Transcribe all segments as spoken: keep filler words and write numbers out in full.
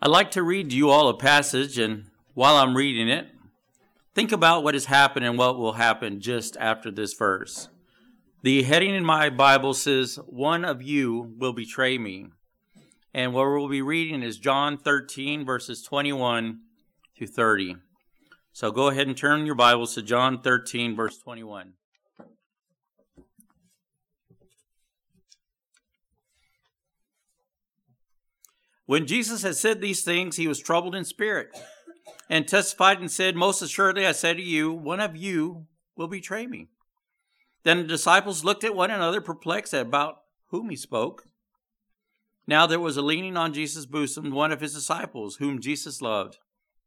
I'd like to read you all a passage, and while I'm reading it, think about what has happened and what will happen just after this verse. The heading in my Bible says, "One of you will betray me." And what we'll be reading is John thirteen, verses twenty-one to thirty. So go ahead and turn your Bibles to John thirteen, verse twenty-one. When Jesus had said these things, he was troubled in spirit, and testified and said, "Most assuredly I say to you, one of you will betray me." Then the disciples looked at one another, perplexed about whom he spoke. Now there was a leaning on Jesus' bosom one of his disciples, whom Jesus loved.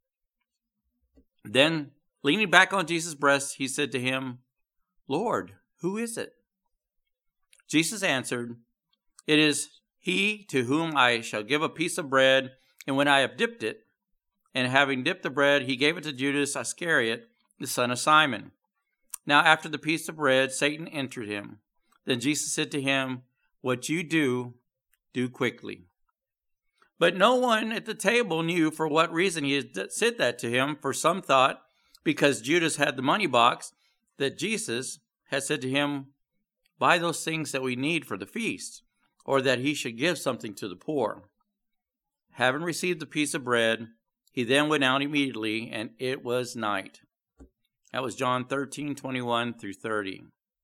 Then, leaning back on Jesus' breast, he said to him, "Lord, who is it?" Jesus answered, "It is he to whom I shall give a piece of bread, and when I have dipped it," and having dipped the bread, he gave it to Judas Iscariot, the son of Simon. Now after the piece of bread, Satan entered him. Then Jesus said to him, "What you do, do quickly." But no one at the table knew for what reason he had said that to him, for some thought, because Judas had the money box, that Jesus had said to him, "Buy those things that we need for the feast," or that he should give something to the poor. Having received the piece of bread, he then went out immediately, and it was night. That was John thirteen, twenty-one through thirty.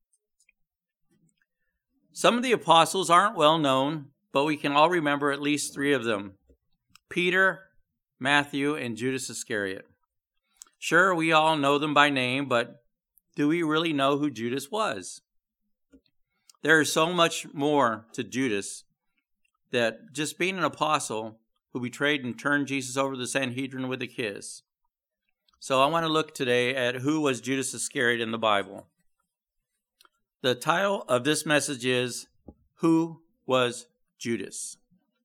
Some of the apostles aren't well known, but we can all remember at least three of them: Peter, Matthew, and Judas Iscariot. Sure, we all know them by name, but do we really know who Judas was? There is so much more to Judas that just being an apostle who betrayed and turned Jesus over to the Sanhedrin with a kiss. So I want to look today at who was Judas Iscariot in the Bible. The title of this message is, "Who was Judas?"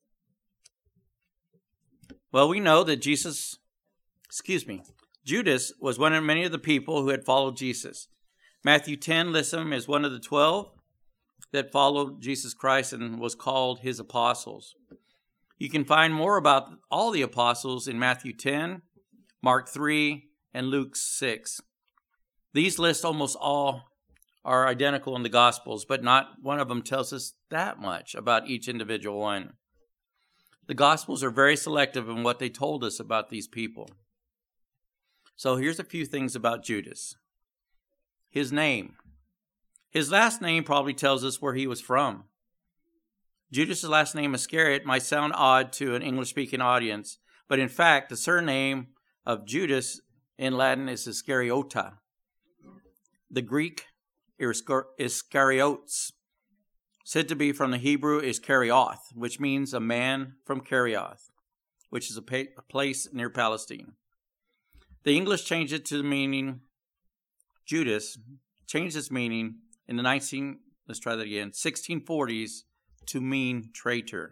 Well, we know that Jesus, excuse me, Judas was one of many of the people who had followed Jesus. Matthew ten lists him as one of the twelve that followed Jesus Christ and was called his apostles. You can find more about all the apostles in Matthew ten, Mark three, and Luke six. These lists almost all are identical in the Gospels, but not one of them tells us that much about each individual one. The Gospels are very selective in what they told us about these people. So here's a few things about Judas. His name. His last name probably tells us where he was from. Judas' last name, Iscariot, might sound odd to an English-speaking audience, but in fact, the surname of Judas in Latin is Iscariota. The Greek Iskariotes, said to be from the Hebrew Iskarioth, which means a man from Kerioth, which is a, pa- a place near Palestine. The English changed it to the meaning, Judas changed its meaning in the nineteen, let's try that again, sixteen forties to mean traitor.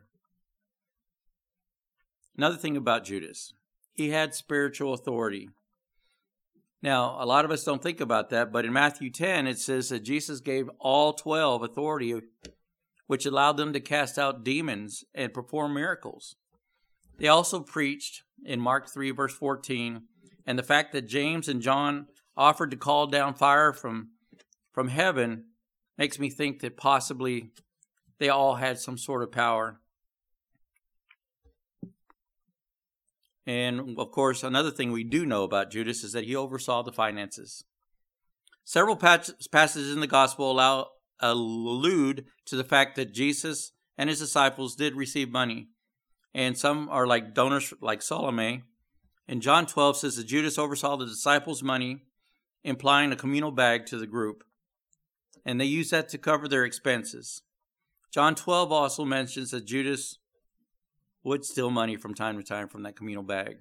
Another thing about Judas, he had spiritual authority. Now, a lot of us don't think about that, but in Matthew ten, it says that Jesus gave all twelve authority, which allowed them to cast out demons and perform miracles. They also preached in Mark three, verse fourteen, and the fact that James and John offered to call down fire from, from heaven makes me think that possibly they all had some sort of power. And, of course, another thing we do know about Judas is that he oversaw the finances. Several passages in the gospel allow, allude to the fact that Jesus and his disciples did receive money. And some are like donors like Salome. And John twelve says that Judas oversaw the disciples' money, implying a communal bag to the group. And they used that to cover their expenses. John twelve also mentions that Judas would steal money from time to time from that communal bag.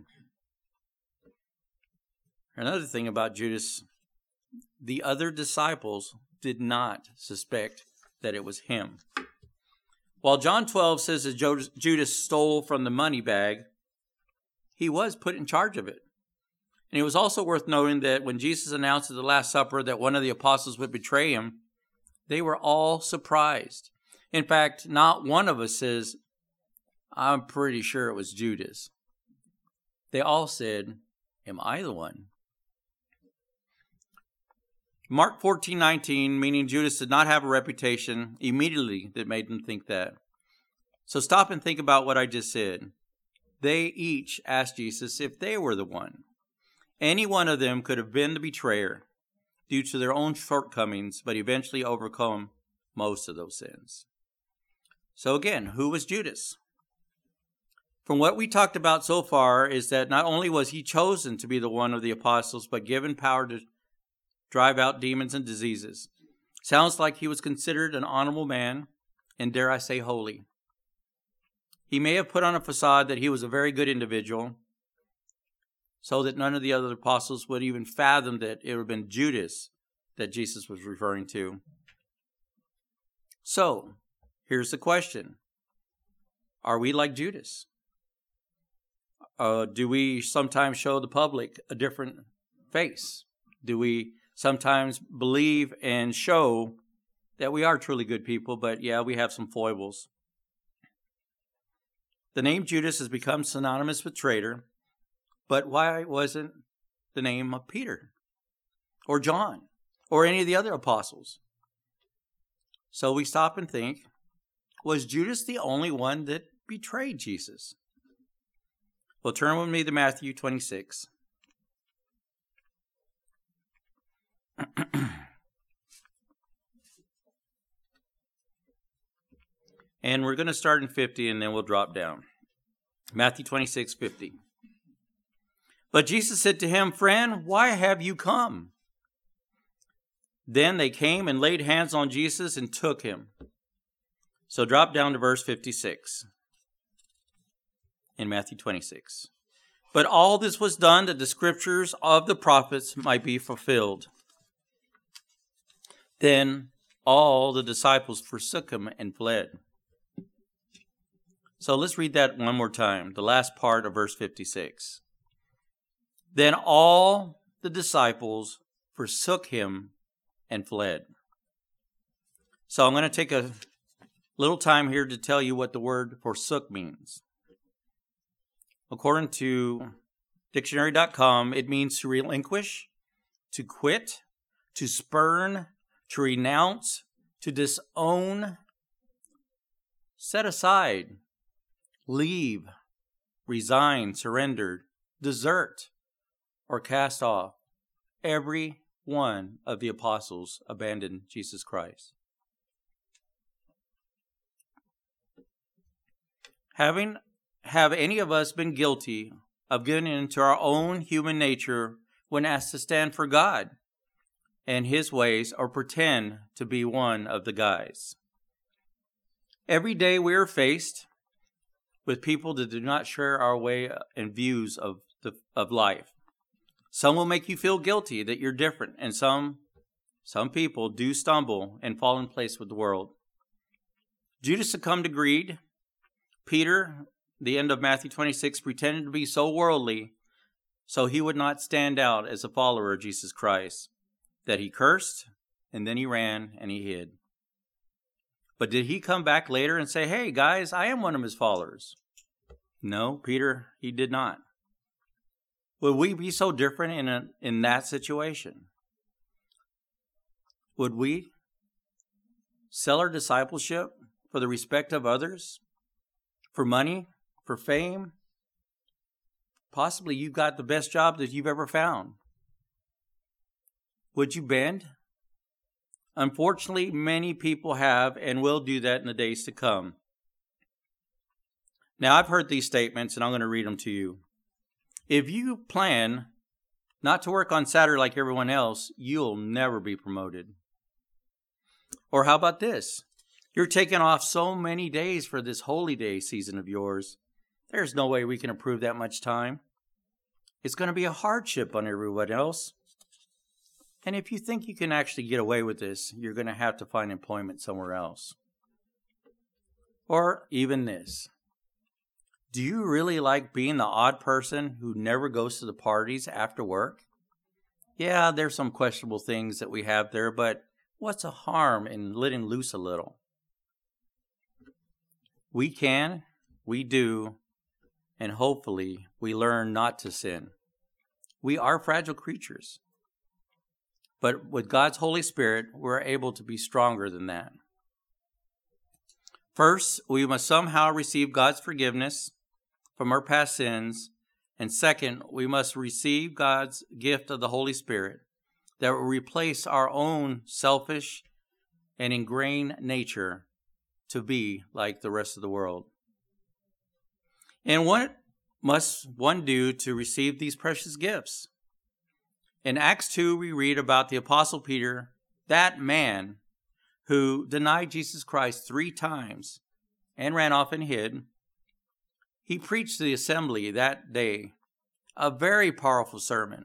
Another thing about Judas, the other disciples did not suspect that it was him. While John twelve says that Judas stole from the money bag, he was put in charge of it. And it was also worth noting that when Jesus announced at the Last Supper that one of the apostles would betray him, they were all surprised. In fact, not one of us says, "I'm pretty sure it was Judas." They all said, "Am I the one?" Mark fourteen nineteen, meaning Judas did not have a reputation immediately that made them think that. So stop and think about what I just said. They each asked Jesus if they were the one. Any one of them could have been the betrayer due to their own shortcomings, but eventually overcome most of those sins. So again, who was Judas? From what we talked about so far is that not only was he chosen to be the one of the apostles, but given power to drive out demons and diseases. Sounds like he was considered an honorable man, and dare I say holy. He may have put on a facade that he was a very good individual, so that none of the other apostles would even fathom that it would have been Judas that Jesus was referring to. So, here's the question. Are we like Judas? Uh, do we sometimes show the public a different face? Do we sometimes believe and show that we are truly good people, but yeah, we have some foibles? The name Judas has become synonymous with traitor, but why wasn't the name of Peter or John or any of the other apostles? So we stop and think, was Judas the only one that betrayed Jesus? Well, turn with me to Matthew twenty-six. And we're going to start in fifty and then we'll drop down. Matthew twenty-six, fifty. But Jesus said to him, "Friend, why have you come?" Then they came and laid hands on Jesus and took him. So drop down to verse fifty-six in Matthew twenty-six. But all this was done that the scriptures of the prophets might be fulfilled. Then all the disciples forsook him and fled. So let's read that one more time, the last part of verse fifty-six. Then all the disciples forsook him and fled. So I'm going to take a little time here to tell you what the word forsook means. According to dictionary dot com, it means to relinquish, to quit, to spurn, to renounce, to disown, set aside, leave, resign, surrender, desert, or cast off. Every one of the apostles abandoned Jesus Christ. Having have any of us been guilty of giving into our own human nature when asked to stand for God and His ways or pretend to be one of the guys? Every day we are faced with people that do not share our way and views of the of life. Some will make you feel guilty that you're different, and some some people do stumble and fall in place with the world. Judas succumbed to greed. Peter, the end of Matthew twenty-six, pretended to be so worldly so he would not stand out as a follower of Jesus Christ, that he cursed and then he ran and he hid. But did he come back later and say, "Hey guys, I am one of his followers"? No, Peter, he did not. Would we be so different in a, in that situation? Would we sell our discipleship for the respect of others? For money? For fame? Possibly you've got the best job that you've ever found. Would you bend? Unfortunately, many people have and will do that in the days to come. Now, I've heard these statements, and I'm going to read them to you. If you plan not to work on Saturday like everyone else, you'll never be promoted. Or how about this? You're taking off so many days for this holy day season of yours. There's no way we can approve that much time. It's going to be a hardship on everyone else. And if you think you can actually get away with this, you're going to have to find employment somewhere else. Or even this. Do you really like being the odd person who never goes to the parties after work? Yeah, there's some questionable things that we have there, but what's a harm in letting loose a little? We can, we do, and hopefully we learn not to sin. We are fragile creatures, but with God's Holy Spirit, we're able to be stronger than that. First, we must somehow receive God's forgiveness from our past sins. And second, we must receive God's gift of the Holy Spirit that will replace our own selfish and ingrained nature to be like the rest of the world. And what must one do to receive these precious gifts? In Acts two, we read about the Apostle Peter, that man who denied Jesus Christ three times and ran off and hid. He preached to the assembly that day a very powerful sermon.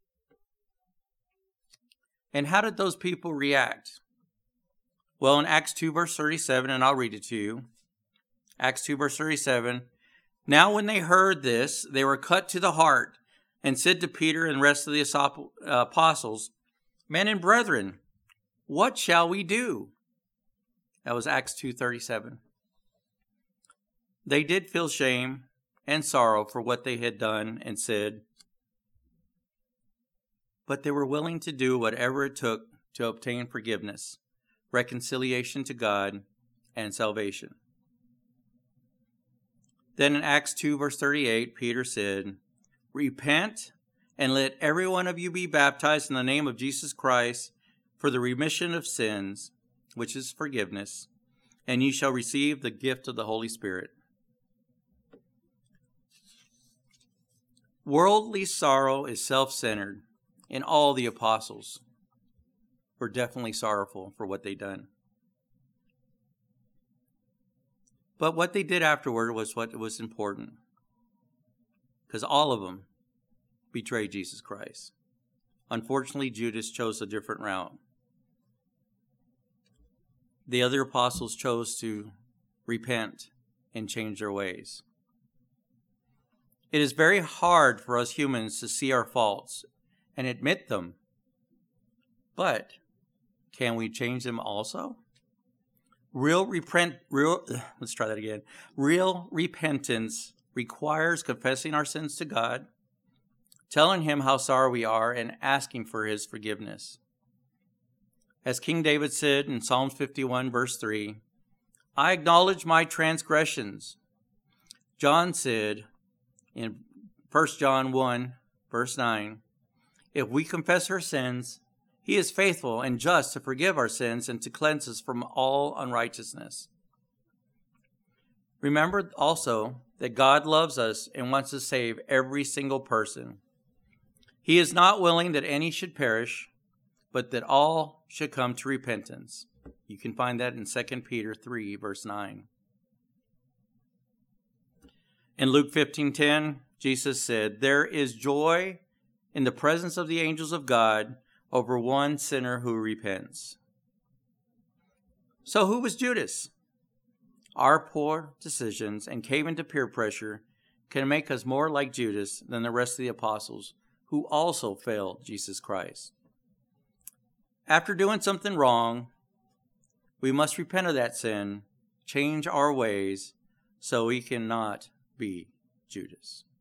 And how did those people react? Well, in Acts two, verse thirty-seven, and I'll read it to you. Acts two, verse thirty-seven. Now when they heard this, they were cut to the heart and said to Peter and the rest of the apostles, Men and brethren, what shall we do? That was Acts two thirty-seven. They did feel shame and sorrow for what they had done and said, but they were willing to do whatever it took to obtain forgiveness, reconciliation to God, and salvation. Then in Acts two, verse thirty-eight, Peter said, Repent, and let every one of you be baptized in the name of Jesus Christ for the remission of sins, which is forgiveness, and ye shall receive the gift of the Holy Spirit. Worldly sorrow is self-centered, and all the apostles were definitely sorrowful for what they'd done. But what they did afterward was what was important, because all of them betrayed Jesus Christ. Unfortunately, Judas chose a different route. The other apostles chose to repent and change their ways. It is very hard for us humans to see our faults and admit them. But can we change them also? Real repent, real, let's try that again. Real repentance requires confessing our sins to God, telling him how sorry we are, and asking for his forgiveness. As King David said in Psalm fifty-one, verse three, I acknowledge my transgressions. John said in First John one, verse nine, if we confess our sins, he is faithful and just to forgive our sins and to cleanse us from all unrighteousness. Remember also that God loves us and wants to save every single person. He is not willing that any should perish, but that all should come to repentance. You can find that in Second Peter three, verse nine. In Luke fifteen ten, Jesus said, There is joy in the presence of the angels of God over one sinner who repents. So who was Judas? Our poor decisions and caving to peer pressure can make us more like Judas than the rest of the apostles who also failed Jesus Christ. After doing something wrong, we must repent of that sin, change our ways, so we cannot be Judas.